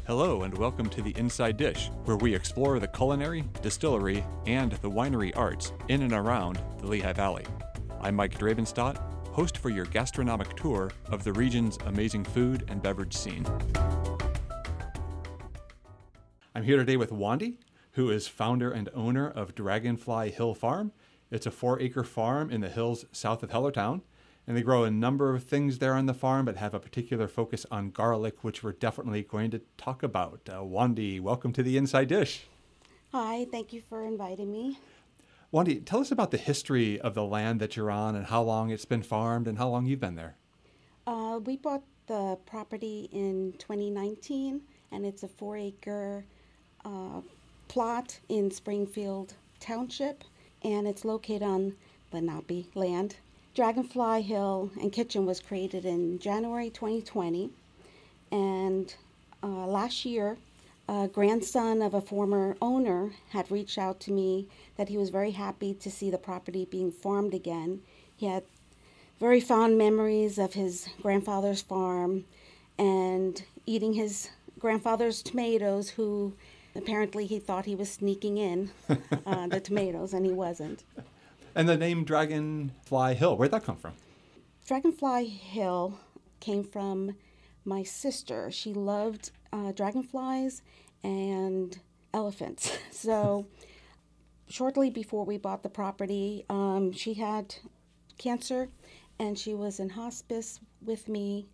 Hello and welcome to The Inside Dish, where we explore the culinary, distillery, and the winery arts in and around the Lehigh Valley. I'm Mike Dravenstadt, host for your gastronomic tour of the region's amazing food and beverage scene. I'm here today with Wandy, who is founder and owner of Dragonfly Hill Farm. It's a 4-acre farm in the hills south of Hellertown. And they grow a number of things there on the farm, but have a particular focus on garlic, which we're definitely going to talk about. Wandy, welcome to The Inside Dish. Hi, thank you for inviting me. Wandy, tell us about the history of the land that you're on and how long it's been farmed and how long you've been there. We bought the property in 2019, and it's a 4-acre plot in Springfield Township, and it's located on Lenape land. Dragonfly Hill and Kitchen was created in January 2020, and last year, a grandson of a former owner had reached out to me that he was very happy to see the property being farmed again. He had very fond memories of his grandfather's farm and eating his grandfather's tomatoes, who apparently he thought he was sneaking in the tomatoes, and he wasn't. And the name Dragonfly Hill, where'd that come from? Dragonfly Hill came from my sister. She loved dragonflies and elephants. So shortly before we bought the property, she had cancer, and she was in hospice with me,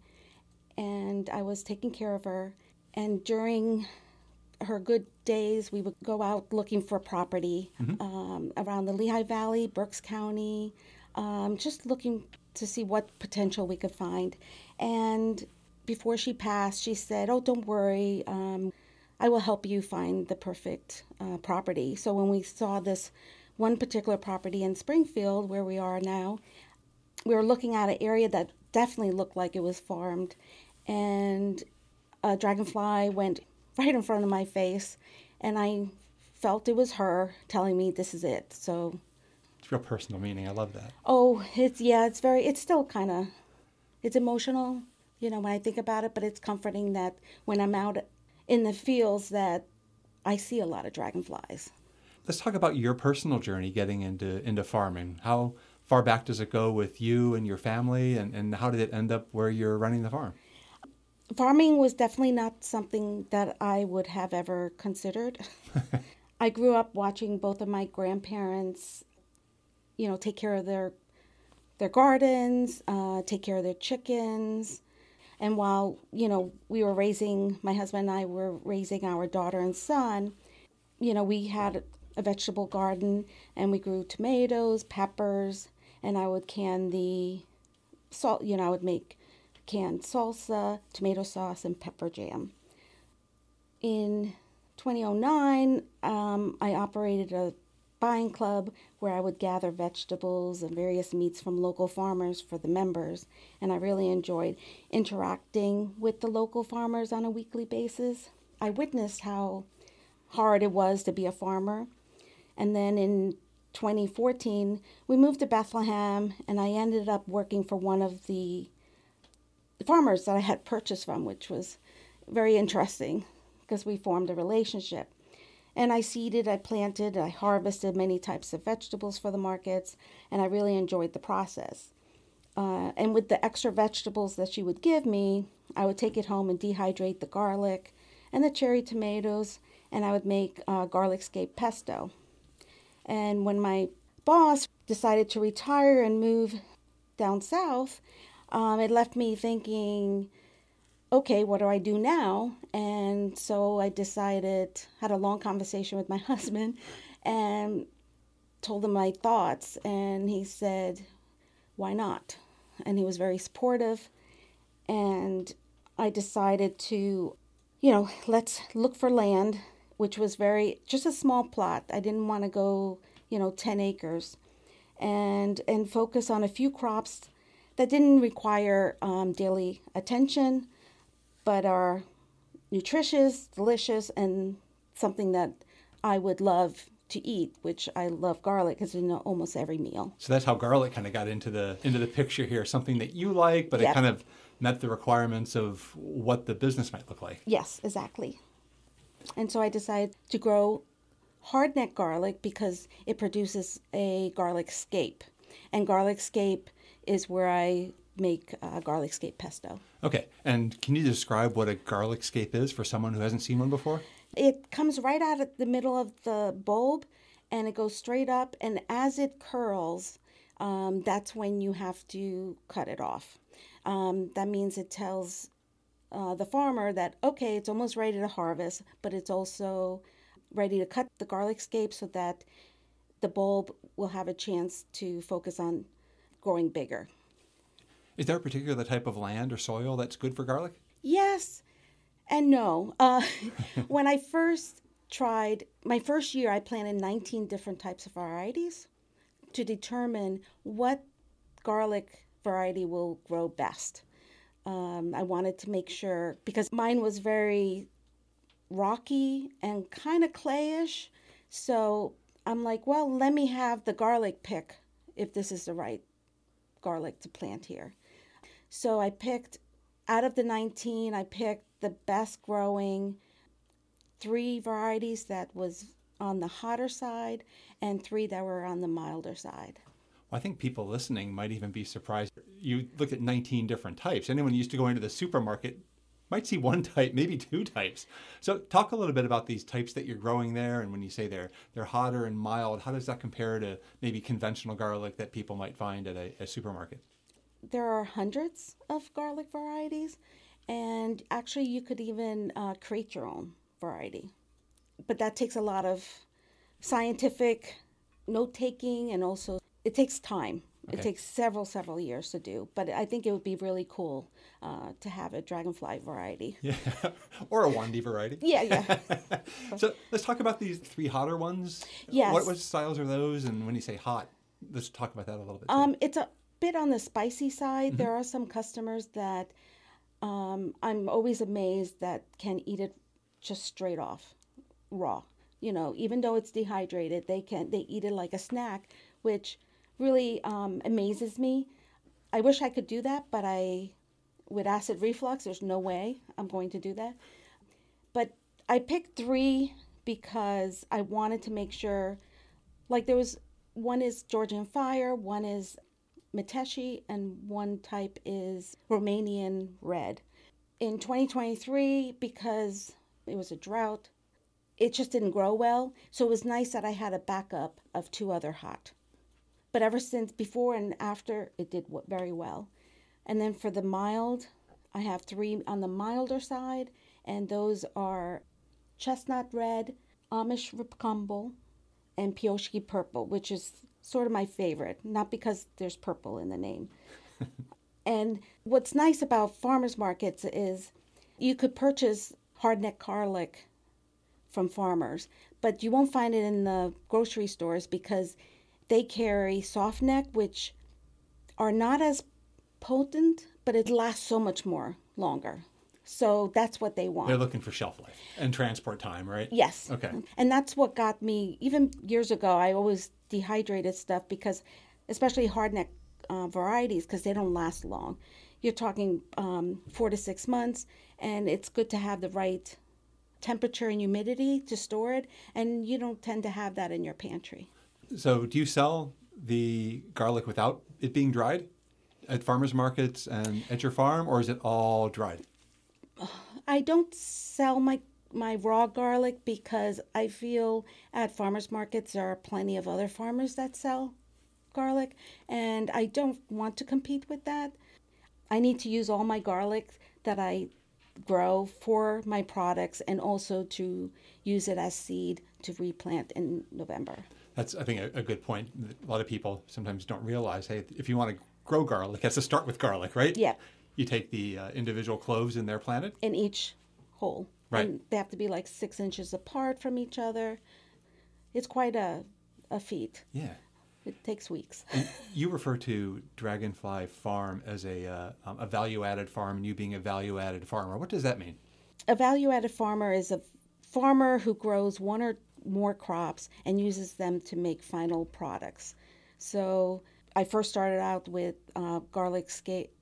and I was taking care of her. And during her good days, we would go out looking for property around the Lehigh Valley, Berks County, just looking to see what potential we could find. And before she passed, she said, "Oh, don't worry, I will help you find the perfect property." So when we saw this one particular property in Springfield, where we are now, we were looking at an area that definitely looked like it was farmed, and a dragonfly went right in front of my face, and I felt it was her telling me this is it. So It's real personal meaning. I love that. oh, it's still kind of, it's emotional, when I think about it, but it's comforting that when I'm out in the fields that I see a lot of dragonflies. Let's talk about your personal journey getting into farming. How far back does it go with you and your family, and how did it end up where you're running the farm? Farming was definitely not something that I would have ever considered. I grew up watching both of my grandparents, take care of their gardens, take care of their chickens. And while, my husband and I were raising our daughter and son, we had a vegetable garden, and we grew tomatoes, peppers, and I would can the salt, I would make canned salsa, tomato sauce, and pepper jam. In 2009, I operated a buying club where I would gather vegetables and various meats from local farmers for the members, and I really enjoyed interacting with the local farmers on a weekly basis. I witnessed how hard it was to be a farmer, and then in 2014, we moved to Bethlehem, and I ended up working for one of the farmers that I had purchased from, which was very interesting because we formed a relationship. And I seeded, I planted, I harvested many types of vegetables for the markets, and I really enjoyed the process. And with the extra vegetables that she would give me, I would take it home and dehydrate the garlic and the cherry tomatoes, and I would make garlic scape pesto. And when my boss decided to retire and move down south, it left me thinking, okay, what do I do now? And so I had a long conversation with my husband and told him my thoughts. And he said, why not? And he was very supportive. And I decided to, let's look for land, which was just a small plot. I didn't want to go, 10 acres and focus on a few crops that didn't require daily attention, but are nutritious, delicious, and something that I would love to eat, which I love garlic because in almost every meal. So that's how garlic kind of got into the picture here, something that you like, but Yep. It kind of met the requirements of what the business might look like. Yes, exactly. And so I decided to grow hardneck garlic because it produces a garlic scape. And garlic scape is where I make garlic scape pesto. Okay, and can you describe what a garlic scape is for someone who hasn't seen one before? It comes right out of the middle of the bulb and it goes straight up. And as it curls, that's when you have to cut it off. That means it tells the farmer that, okay, it's almost ready to harvest, but it's also ready to cut the garlic scape so that the bulb will have a chance to focus on growing bigger. Is there a particular type of land or soil that's good for garlic? Yes and no. When I first tried, my first year, I planted 19 different types of varieties to determine what garlic variety will grow best. I wanted to make sure, because mine was very rocky and kind of clayish. So I'm like, well, let me have the garlic pick if this is the right garlic to plant here. So I picked, out of the 19, I picked the best growing 3 varieties that was on the hotter side and 3 that were on the milder side. Well, I think people listening might even be surprised. You looked at 19 different types. Anyone used to go into the supermarket might see one type, maybe 2 types. So talk a little bit about these types that you're growing there. And when you say they're hotter and mild, how does that compare to maybe conventional garlic that people might find at a supermarket? There are hundreds of garlic varieties, and actually you could even create your own variety. But that takes a lot of scientific note-taking, and also it takes time. Okay. It takes several years to do. But I think it would be really cool to have a dragonfly variety. Yeah, or a Wandi variety. Yeah. So let's talk about these 3 hotter ones. Yes. What styles are those? And when you say hot, let's talk about that a little bit too. It's a bit on the spicy side. There are some customers that I'm always amazed that can eat it just straight off, raw. You know, even though it's dehydrated, they eat it like a snack, which really amazes me. I wish I could do that, but with acid reflux, there's no way I'm going to do that. But I picked 3 because I wanted to make sure, like one is Georgian Fire, one is Miteshi, and one type is Romanian Red. In 2023, because it was a drought, it just didn't grow well. So it was nice that I had a backup of 2 other hot. But ever since, before and after, it did very well. And then for the mild, I have 3 on the milder side, and those are Chestnut Red, Amish Ripcumble, and Pioshki Purple, which is sort of my favorite, not because there's purple in the name. And what's nice about farmers markets is you could purchase hardneck garlic from farmers, but you won't find it in the grocery stores because they carry soft neck, which are not as potent, but it lasts so much longer. So that's what they want. They're looking for shelf life and transport time, right? Yes. Okay. And that's what got me, even years ago, I always dehydrated stuff because, especially hardneck varieties, because they don't last long. You're talking 4 to 6 months, and it's good to have the right temperature and humidity to store it, and you don't tend to have that in your pantry. So do you sell the garlic without it being dried at farmers markets and at your farm, or is it all dried? I don't sell my raw garlic because I feel at farmers markets there are plenty of other farmers that sell garlic, and I don't want to compete with that. I need to use all my garlic that I grow for my products, and also to use it as seed to replant in November. That's, I think, a good point. A lot of people sometimes don't realize, hey, if you want to grow garlic, it has to start with garlic, right? Yeah. You take the individual cloves and they're planted? In each hole. Right. And they have to be like 6 inches apart from each other. It's quite a feat. Yeah. It takes weeks. And you refer to Dragonfly Farm as a value-added farm, and you being a value-added farmer. What does that mean? A value-added farmer is a farmer who grows 1 or more crops and uses them to make final products. So I first started out with garlic scape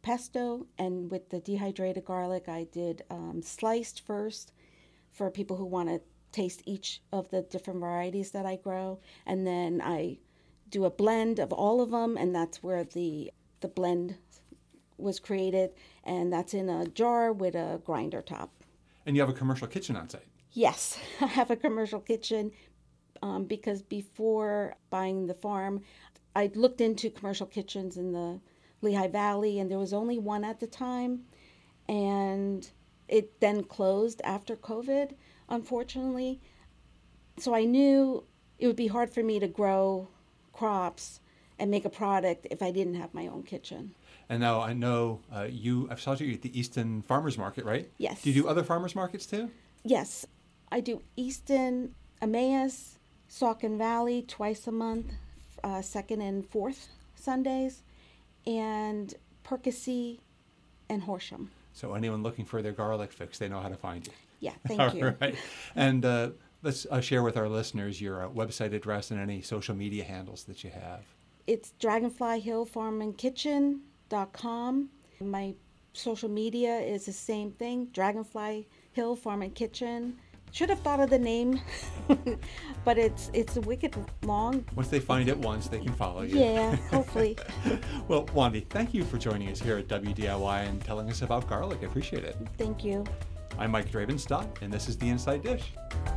pesto, and with the dehydrated garlic, I did sliced first for people who want to taste each of the different varieties that I grow. And then I do a blend of all of them, and that's where the blend was created. And that's in a jar with a grinder top. And you have a commercial kitchen on site. Yes, I have a commercial kitchen because before buying the farm, I looked into commercial kitchens in the Lehigh Valley, and there was only one at the time. And it then closed after COVID, unfortunately. So I knew it would be hard for me to grow crops and make a product if I didn't have my own kitchen. And now I know I've saw you at the Easton Farmers Market, right? Yes. Do you do other farmers markets too? Yes. I do Easton, Emmaus, Saucon Valley twice a month, second and fourth Sundays, and Percy and Horsham. So anyone looking for their garlic fix, they know how to find you. Yeah, thank you. All right. And let's share with our listeners your website address and any social media handles that you have. It's dragonflyhillfarmandkitchen.com. My social media is the same thing, Dragonfly Hill Farm and Kitchen. Should have thought of the name, but it's wicked long. Once they find it once, they can follow you. Yeah, hopefully. Well, Wandy, thank you for joining us here at WDIY and telling us about garlic. I appreciate it. Thank you. I'm Mike Dravenstadt, and this is The Inside Dish.